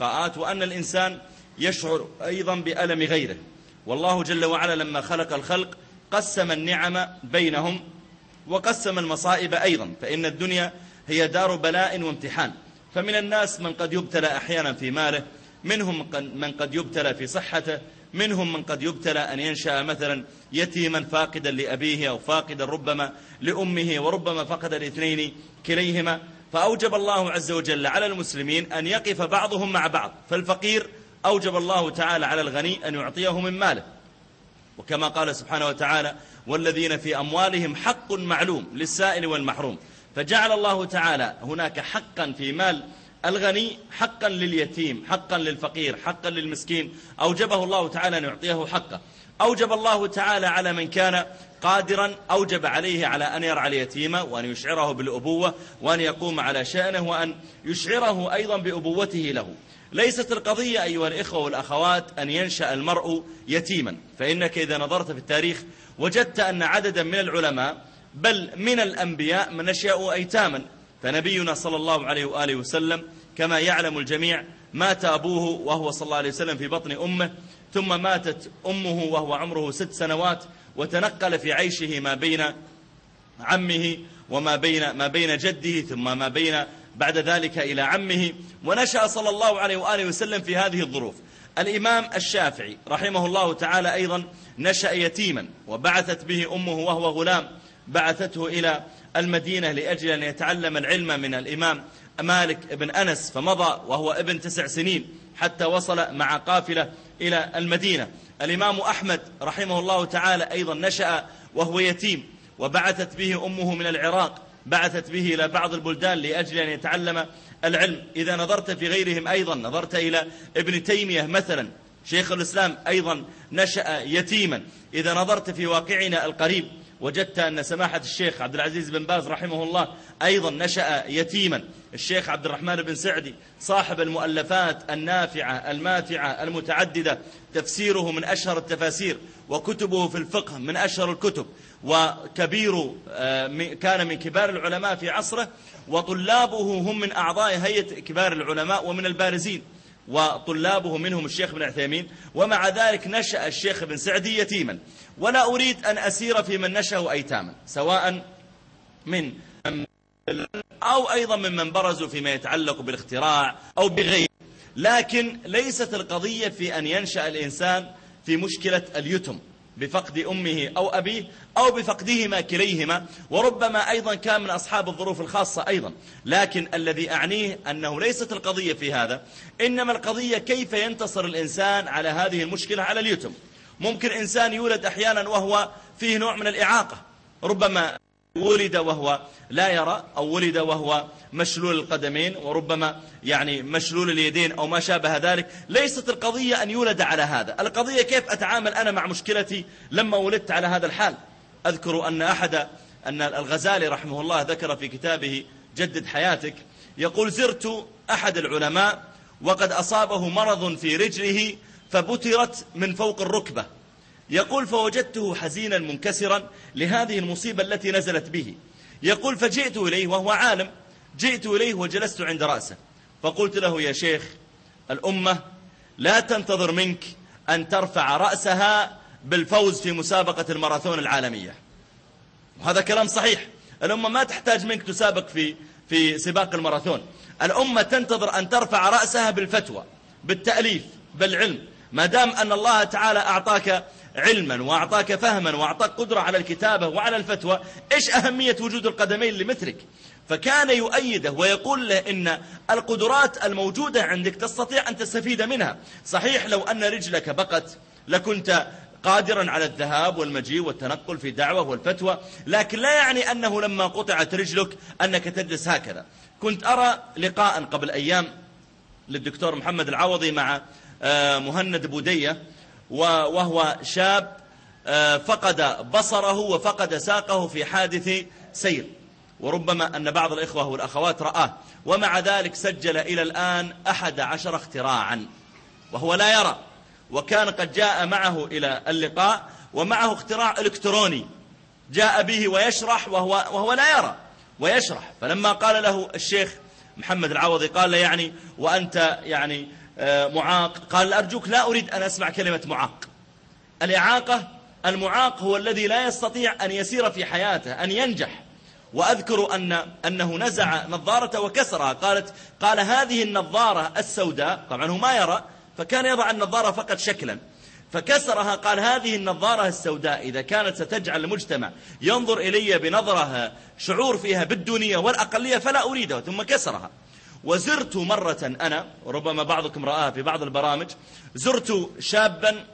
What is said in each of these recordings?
استسقاءات، وأن الإنسان يشعر أيضا بألم غيره. والله جل وعلا لما خلق الخلق قسم النعم بينهم وقسم المصائب أيضا، فإن الدنيا هي دار بلاء وامتحان. فمن الناس من قد يبتلى أحيانا في ماله، منهم من قد يبتلى في صحته، منهم من قد يبتلى أن ينشأ مثلا يتيما فاقدا لأبيه أو فاقدا ربما لأمه، وربما فقد الاثنين كليهما. فأوجب الله عز وجل على المسلمين أن يقف بعضهم مع بعض، فالفقير أوجب الله تعالى على الغني أن يعطيه من ماله، وكما قال سبحانه وتعالى: والذين في أموالهم حق معلوم للسائل والمحروم. فجعل الله تعالى هناك حقا في مال الغني، حقا لليتيم، حقا للفقير، حقا للمسكين، أوجبه الله تعالى أن يعطيه حقه. أوجب الله تعالى على من كان قادرا، أوجب عليه على أن يرعى اليتيم وأن يشعره بالأبوة وأن يقوم على شأنه وأن يشعره أيضا بأبوته له. ليست القضية أيها الإخوة والأخوات أن ينشأ المرء يتيما، فإنك إذا نظرت في التاريخ وجدت أن عددا من العلماء بل من الأنبياء من نشأوا أيتاما. فنبينا صلى الله عليه وآله وسلم كما يعلم الجميع مات أبوه وهو صلى الله عليه وسلم في بطن أمه، ثم ماتت أمه وهو عمره 6 سنوات، وتنقل في عيشه ما بين عمه وما بين جده، ثم ما بين بعد ذلك إلى عمه، ونشأ صلى الله عليه وآله وسلم في هذه الظروف. الإمام الشافعي رحمه الله تعالى أيضا نشأ يتيما، وبعثت به أمه وهو غلام، بعثته إلى المدينة لأجل أن يتعلم العلم من الإمام مالك بن أنس، فمضى وهو ابن 9 سنين حتى وصل مع قافلة إلى المدينة. الإمام أحمد رحمه الله تعالى أيضا نشأ وهو يتيم، وبعثت به أمه من العراق، بعثت به إلى بعض البلدان لأجل أن يتعلم العلم. إذا نظرت في غيرهم أيضا، نظرت إلى ابن تيمية مثلا شيخ الإسلام أيضا نشأ يتيما. إذا نظرت في واقعنا القريب وجدت أن سماحة الشيخ عبد العزيز بن باز رحمه الله أيضا نشأ يتيما. الشيخ عبد الرحمن بن سعدي صاحب المؤلفات النافعة الماتعة المتعددة، تفسيره من أشهر التفاسير، وكتبه في الفقه من أشهر الكتب، وكبير كان من كبار العلماء في عصره، وطلابه هم من أعضاء هيئة كبار العلماء ومن البارزين، وطلابه منهم الشيخ بن عثيمين. ومع ذلك نشأ الشيخ بن سعدي يتيما. ولا أريد أن أسير في من نشأوا أيتاما، سواء من أو أيضا ممن برزوا فيما يتعلق بالاختراع أو بغيره، لكن ليست القضية في أن ينشأ الإنسان في مشكلة اليتم بفقد أمه أو أبيه أو بفقدهما كليهما، وربما أيضا كان من أصحاب الظروف الخاصة أيضا. لكن الذي أعنيه أنه ليست القضية في هذا، إنما القضية كيف ينتصر الإنسان على هذه المشكلة على اليتم. ممكن إنسان يولد أحيانا وهو فيه نوع من الإعاقة، ربما ولد وهو لا يرى، أو ولد وهو مشلول القدمين، وربما مشلول اليدين أو ما شابه ذلك. ليست القضية أن يولد على هذا، القضية كيف أتعامل أنا مع مشكلتي لما ولدت على هذا الحال. أذكر أن الغزالي رحمه الله ذكر في كتابه جدد حياتك، يقول: زرت أحد العلماء وقد أصابه مرض في رجله فبترت من فوق الركبة، يقول: فوجدته حزينا منكسرا لهذه المصيبة التي نزلت به. يقول: فجئت إليه وهو عالم، جئت إليه وجلست عند رأسه، فقلت له: يا شيخ، الأمة لا تنتظر منك أن ترفع رأسها بالفوز في مسابقة الماراثون العالمية. وهذا كلام صحيح، الأمة ما تحتاج منك تسابق في سباق الماراثون. الأمة تنتظر أن ترفع رأسها بالفتوى، بالتأليف، بالعلم. ما دام أن الله تعالى أعطاك علما وأعطاك فهما وأعطاك قدرة على الكتابة وعلى الفتوى، إيش أهمية وجود القدمين لمثلك؟ فكان يؤيده ويقول له إن القدرات الموجودة عندك تستطيع أن تستفيد منها. صحيح لو أن رجلك بقت لكنت قادرا على الذهاب والمجيء والتنقل في دعوة والفتوى، لكن لا يعني أنه لما قطعت رجلك أنك تجلس هكذا. كنت أرى لقاء قبل أيام للدكتور محمد العوضي مع مهند بودية، وهو شاب فقد بصره وفقد ساقه في حادث سير، وربما أن بعض الإخوة والأخوات رآه، ومع ذلك سجل إلى الآن 11 اختراعا وهو لا يرى. وكان قد جاء معه إلى اللقاء ومعه اختراع إلكتروني جاء به ويشرح وهو لا يرى ويشرح. فلما قال له الشيخ محمد العوضي قال له: وأنت معاق، قال أرجوك لا أريد أن أسمع كلمة معاق. المعاق هو الذي لا يستطيع أن يسير في حياته، أن ينجح. وأذكر أنه نزع نظارة وكسرها، قال هذه النظارة السوداء، طبعا هو ما يرى فكان يضع النظارة فقط شكلا، فكسرها، قال هذه النظارة السوداء إذا كانت ستجعل المجتمع ينظر إلي بنظرة شعور فيها بالدونية والأقلية فلا أريدها، ثم كسرها. وزرت مرة أنا، ربما بعضكم رآها في بعض البرامج، زرت شابا،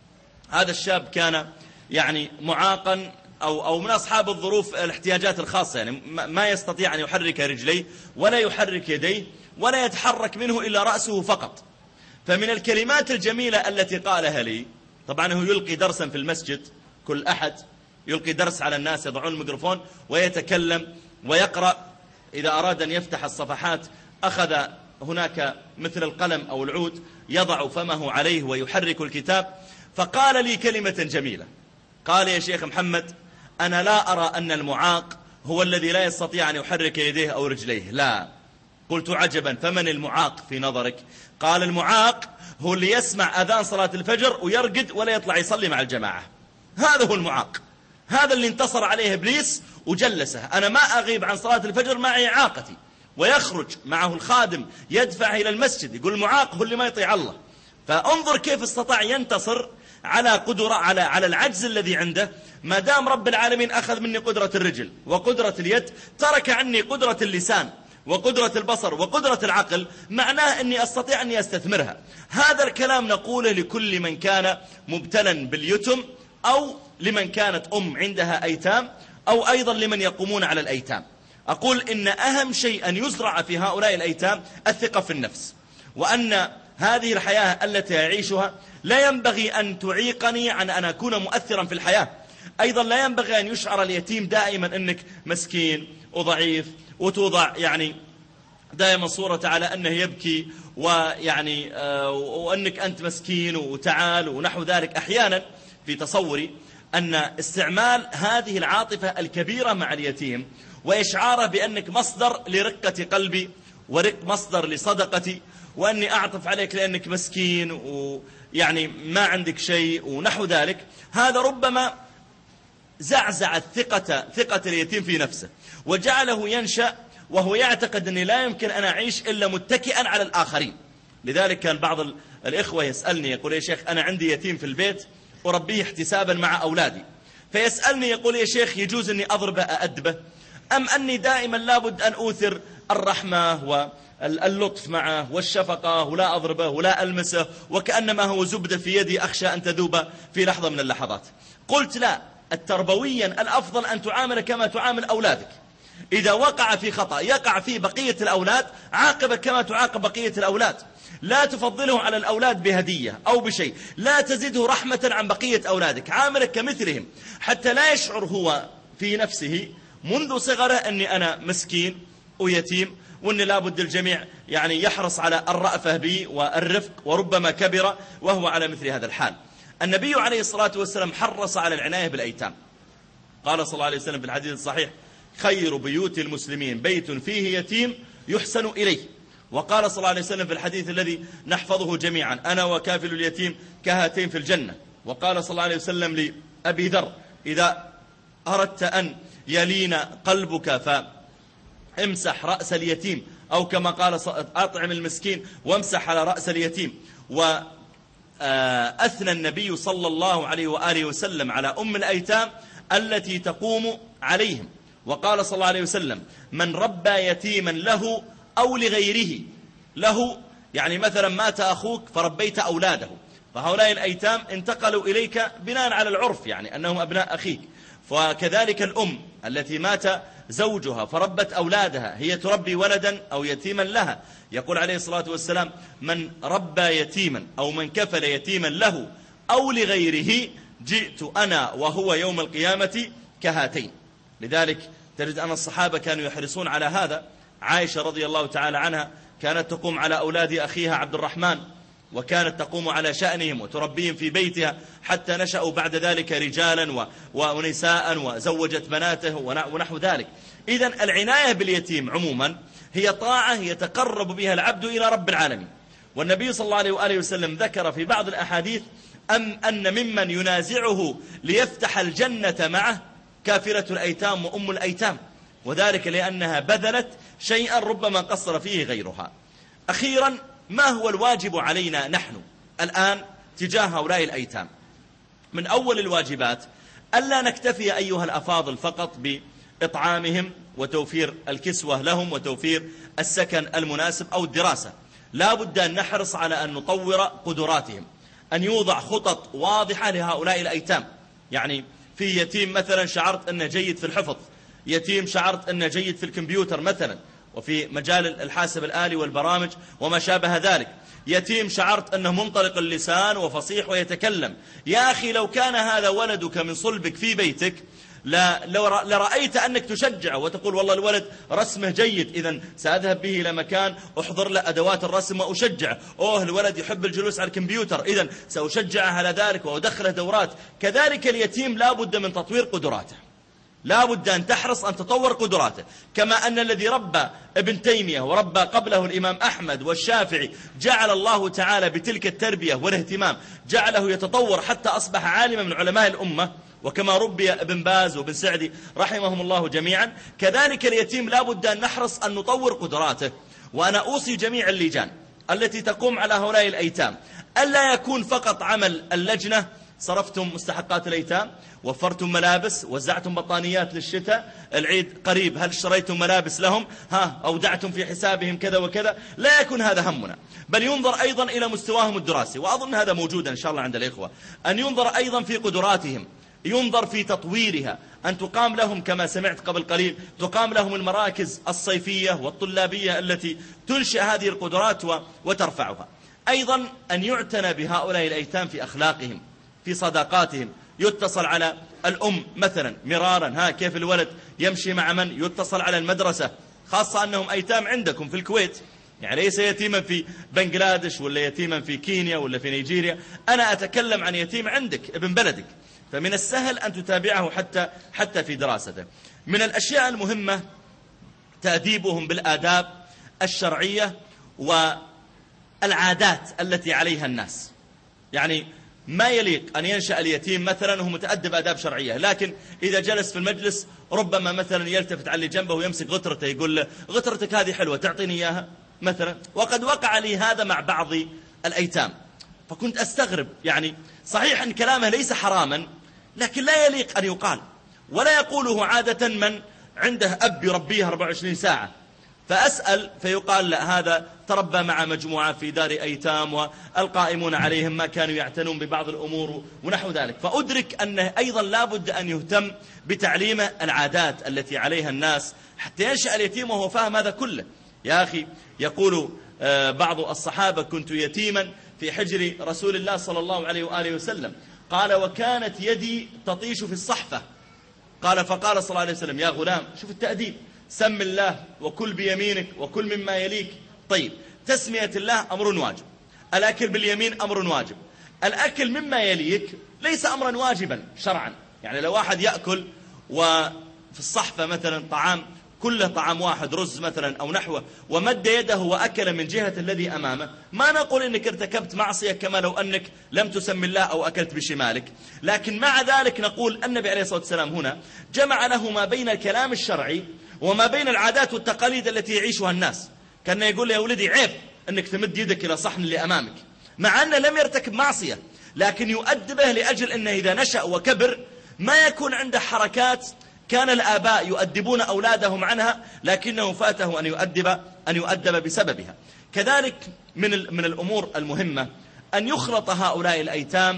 هذا الشاب كان يعني معاقا أو من أصحاب الظروف الاحتياجات الخاصة، يعني ما يستطيع أن يحرك رجليه ولا يحرك يديه ولا يتحرك منه إلا رأسه فقط. فمن الكلمات الجميلة التي قالها لي، طبعا هو يلقي درسا في المسجد، كل أحد يلقي درس على الناس، يضعون الميكروفون ويتكلم ويقرأ. إذا أراد أن يفتح الصفحات أخذ هناك مثل القلم أو العود يضع فمه عليه ويحرك الكتاب. فقال لي كلمة جميلة، قال يا شيخ محمد أنا لا أرى أن المعاق هو الذي لا يستطيع أن يحرك يديه أو رجليه، لا. قلت عجبا، فمن المعاق في نظرك؟ قال المعاق هو اللي يسمع أذان صلاة الفجر ويرقد ولا يطلع يصلي مع الجماعة، هذا هو المعاق، هذا اللي انتصر عليه إبليس وجلسه. أنا ما أغيب عن صلاة الفجر معي إعاقتي، ويخرج معه الخادم يدفع إلى المسجد، يقول المعاق هو اللي ما يطيع الله. فانظر كيف استطاع ينتصر على قدرة على العجز الذي عنده. ما دام رب العالمين أخذ مني قدرة الرجل وقدرة اليد، ترك عني قدرة اللسان وقدرة البصر وقدرة العقل، معناه أني أستطيع أني أستثمرها. هذا الكلام نقوله لكل من كان مبتلا باليتم، أو لمن كانت عندها أيتام، أو أيضا لمن يقومون على الأيتام. أقول إن أهم شيء أن يزرع في هؤلاء الأيتام الثقة في النفس، وأن هذه الحياة التي يعيشها لا ينبغي أن تعيقني عن أن أكون مؤثرا في الحياة. أيضا لا ينبغي أن يشعر اليتيم دائما أنك مسكين وضعيف، وتوضع يعني دائما صورة على أنه يبكي، ويعني وأنك أنت مسكين وتعال ونحو ذلك. أحيانا في تصوري أن استعمال هذه العاطفة الكبيرة مع اليتيم وإشعاره بأنك مصدر لرقة قلبي ومصدر لصدقتي، وأني أعطف عليك لأنك مسكين ويعني ما عندك شيء ونحو ذلك، هذا ربما زعزع ثقة اليتيم في نفسه، وجعله ينشأ وهو يعتقد أني لا يمكن أن أعيش إلا متكئا على الآخرين. لذلك كان بعض الإخوة يسألني يقول يا شيخ أنا عندي يتيم في البيت أربيه احتسابا مع أولادي، فيسألني يقول يا شيخ يجوز أني أضربه أأدبه، أم أني دائما لابد أن أوثر الرحمة واللطف معه والشفقة ولا أضربه ولا ألمسه وكأنما هو زبدة في يدي أخشى أن تذوب في لحظة من اللحظات؟ قلت لا، التربويا الأفضل أن تعامل كما تعامل أولادك. إذا وقع في خطأ يقع فيه بقية الأولاد، عاقبه كما تعاقب بقية الأولاد. لا تفضله على الأولاد بهدية أو بشيء، لا تزده رحمة عن بقية أولادك، عاملك كمثلهم حتى لا يشعر هو في نفسه منذ صغره أني أنا مسكين ويتيم، وأن لابد الجميع يعني يحرص على الرأفة بي والرفق، وربما كبر وهو على مثل هذا الحال. النبي عليه الصلاة والسلام حرص على العناية بالأيتام. قال صلى الله عليه وسلم في الحديث الصحيح: خير بيوت المسلمين بيت فيه يتيم يحسن إليه. وقال صلى الله عليه وسلم في الحديث الذي نحفظه جميعا: أنا وكافل اليتيم كهاتين في الجنة. وقال صلى الله عليه وسلم لأبي ذر: إذا أردت أن يلين قلبك فامسح رأس اليتيم، أو كما قال أطعم المسكين وامسح على رأس اليتيم. وأثنى النبي صلى الله عليه وآله وسلم على أم الأيتام التي تقوم عليهم، وقال صلى الله عليه وسلم: من ربى يتيما له أو لغيره، له يعني مثلا مات أخوك فربيت أولاده، فهؤلاء الأيتام انتقلوا إليك بناء على العرف، يعني أنهم أبناء أخيك. فكذلك الأم التي مات زوجها فربت أولادها، هي تربي ولدا أو يتيما لها. يقول عليه الصلاة والسلام: من ربى يتيما أو من كفل يتيما له أو لغيره جئت أنا وهو يوم القيامة كهاتين. لذلك تجد أن الصحابة كانوا يحرصون على هذا. عائشة رضي الله تعالى عنها كانت تقوم على أولاد أخيها عبد الرحمن، وكانت تقوم على شأنهم وتربيهم في بيتها حتى نشأوا بعد ذلك رجالا ونساء، وزوجت بناته ونحو ذلك. إذن العناية باليتيم عموما هي طاعة يتقرب بها العبد إلى رب العالمين، والنبي صلى الله عليه وآله وسلم ذكر في بعض الأحاديث أن ممن ينازعه ليفتح الجنة معه كافرة الأيتام وأم الأيتام، وذلك لأنها بذلت شيئا ربما قصر فيه غيرها. أخيرا، ما هو الواجب علينا نحن الآن تجاه هؤلاء الأيتام؟ من أول الواجبات ألا نكتفي أيها الأفاضل فقط بإطعامهم وتوفير الكسوة لهم وتوفير السكن المناسب أو الدراسة، لا بد أن نحرص على أن نطور قدراتهم، أن يوضع خطط واضحة لهؤلاء الأيتام. يعني في يتيم مثلا شعرت أنه جيد في الحفظ، يتيم شعرت أنه جيد في الكمبيوتر مثلا وفي مجال الحاسب الآلي والبرامج وما شابه ذلك، يتيم شعرت أنه منطلق اللسان وفصيح ويتكلم. يا أخي لو كان هذا ولدك من صلبك في بيتك لرأيت أنك تشجعه وتقول والله الولد رسمه جيد، إذن سأذهب به إلى مكان أحضر له أدوات الرسم وأشجعه. الولد يحب الجلوس على الكمبيوتر، إذن سأشجعه على ذلك وأدخله دورات. كذلك اليتيم لا بد من تطوير قدراته، لا بد أن تحرص أن تطور قدراته، كما أن الذي ربى ابن تيمية وربى قبله الإمام أحمد والشافعي جعل الله تعالى بتلك التربية والاهتمام جعله يتطور حتى أصبح عالما من علماء الأمة، وكما ربي ابن باز وابن سعدي رحمهم الله جميعا. كذلك اليتيم لا بد أن نحرص أن نطور قدراته. وأنا أوصي جميع اللجان التي تقوم على هؤلاء الأيتام ألا يكون فقط عمل اللجنة صرفتم مستحقات الأيتام، وفرتم ملابس، وزعتم بطانيات للشتاء، العيد قريب هل اشتريتم ملابس لهم، أودعتم في حسابهم كذا وكذا. لا يكون هذا همنا، بل ينظر أيضا إلى مستواهم الدراسي، وأظن هذا موجودا إن شاء الله عند الإخوة، أن ينظر أيضا في قدراتهم، ينظر في تطويرها، أن تقام لهم كما سمعت قبل قليل تقام لهم المراكز الصيفية والطلابية التي تنشئ هذه القدرات وترفعها. أيضا أن يعتنى بهؤلاء الأيتام في أخلاقهم، في صداقاتهم، يتصل على الأم مثلا مرارا، كيف الولد يمشي مع من، يتصل على المدرسة، خاصة أنهم أيتام عندكم في الكويت، يعني ليس يتيما في بنغلاديش ولا يتيما في كينيا ولا في نيجيريا، أنا أتكلم عن يتيم عندك ابن بلدك، فمن السهل أن تتابعه حتى في دراسته. من الأشياء المهمة تأديبهم بالآداب الشرعية والعادات التي عليها الناس. يعني ما يليق أن ينشأ اليتيم مثلا وهو متأدب آداب شرعية، لكن إذا جلس في المجلس ربما مثلا يلتفت على اللي جنبه ويمسك غترته يقول له غترتك هذه حلوة تعطيني إياها مثلا. وقد وقع لي هذا مع بعض الأيتام، فكنت أستغرب، يعني صحيح أن كلامه ليس حراما لكن لا يليق أن يقال، ولا يقوله عادة من عنده أب يربيه 24 ساعة. فأسأل فيقال لا، هذا تربى مع مجموعة في دار أيتام والقائمون عليهم ما كانوا يعتنون ببعض الأمور ونحو ذلك. فأدرك أنه أيضا لا بد أن يهتم بتعليم العادات التي عليها الناس حتى ينشأ اليتيم وهو فاهم هذا كله. يا أخي يقول بعض الصحابة كنت يتيما في حجر رسول الله صلى الله عليه وآله وسلم، قال وكانت يدي تطيش في الصحفة، قال فقال صلى الله عليه وسلم يا غلام، شوف التأديب، سم الله وكل بيمينك وكل مما يليك. طيب تسمية الله أمر واجب، الأكل باليمين أمر واجب، الأكل مما يليك ليس أمرا واجبا شرعا. يعني لو واحد يأكل وفي الصحفة مثلا طعام كله طعام واحد رز مثلا أو نحوه ومد يده وأكل من جهة الذي أمامه، ما نقول إنك ارتكبت معصية كما لو أنك لم تسم الله أو أكلت بشمالك، لكن مع ذلك نقول النبي عليه الصلاة والسلام هنا جمع له ما بين الكلام الشرعي وما بين العادات والتقاليد التي يعيشها الناس. كان يقول يا ولدي عيب أنك تمد يدك إلى صحن اللي أمامك، مع أنه لم يرتكب معصية، لكن يؤدبه لأجل أنه إذا نشأ وكبر ما يكون عنده حركات كان الآباء يؤدبون أولادهم عنها لكنه فاته أن يؤدب بسببها. كذلك من الأمور المهمة أن يخلط هؤلاء الأيتام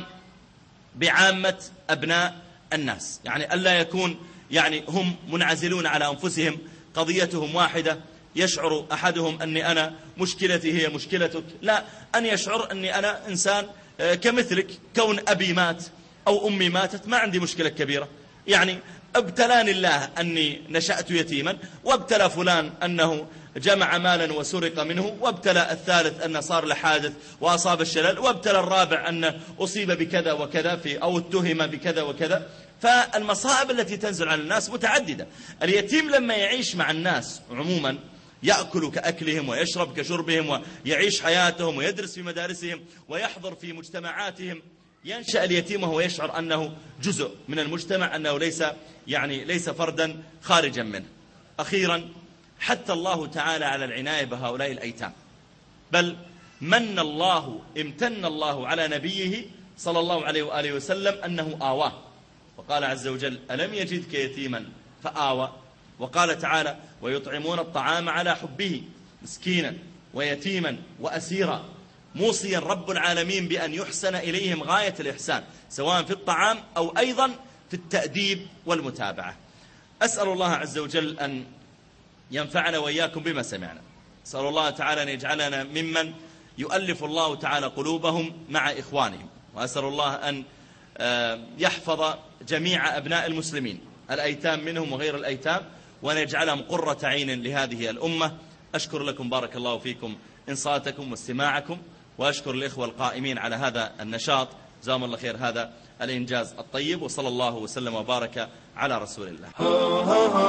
بعامة أبناء الناس، يعني ألا يكون يعني هم منعزلون على أنفسهم قضيتهم واحدة، يشعر أحدهم أني أنا مشكلتي هي مشكلتك، لا، أن يشعر أني أنا إنسان كمثلك، كون أبي مات أو أمي ماتت ما عندي مشكلة كبيرة، يعني ابتلاني الله أني نشأت يتيما، وابتلى فلان أنه جمع مالا وسرق منه، وابتلى الثالث أنه صار له حادث وأصاب الشلل، وابتلى الرابع أنه أصيب بكذا وكذا أو اتهم بكذا وكذا. فالمصائب التي تنزل على الناس متعددة. اليتيم لما يعيش مع الناس عموما يأكل كأكلهم ويشرب كشربهم ويعيش حياتهم ويدرس في مدارسهم ويحضر في مجتمعاتهم. ينشأ اليتيم وهو يشعر أنه جزء من المجتمع، أنه ليس فردا خارجا منه. أخيرا، حتى الله تعالى على العناية بهؤلاء الأيتام، بل امتن الله على نبيه صلى الله عليه وآله وسلم أنه آواه، وقال عز وجل: ألم يجدك يتيما فآوى. وقال تعالى: ويطعمون الطعام على حبه مسكينا ويتيما وأسيرا، موصيا رب العالمين بأن يحسن إليهم غاية الإحسان، سواء في الطعام أو أيضا في التأديب والمتابعة. أسأل الله عز وجل أن ينفعنا وإياكم بما سمعنا. أسأل الله تعالى أن يجعلنا ممن يؤلف الله تعالى قلوبهم مع إخوانهم، وأسأل الله أن يحفظ جميع أبناء المسلمين، الأيتام منهم وغير الأيتام، وأن يجعلهم قرة عين لهذه الأمة. أشكر لكم بارك الله فيكم إنصاتكم واستماعكم، وأشكر الإخوة القائمين على هذا النشاط، جزاهم الله خير هذا الإنجاز الطيب، وصلى الله وسلم وبارك على رسول الله.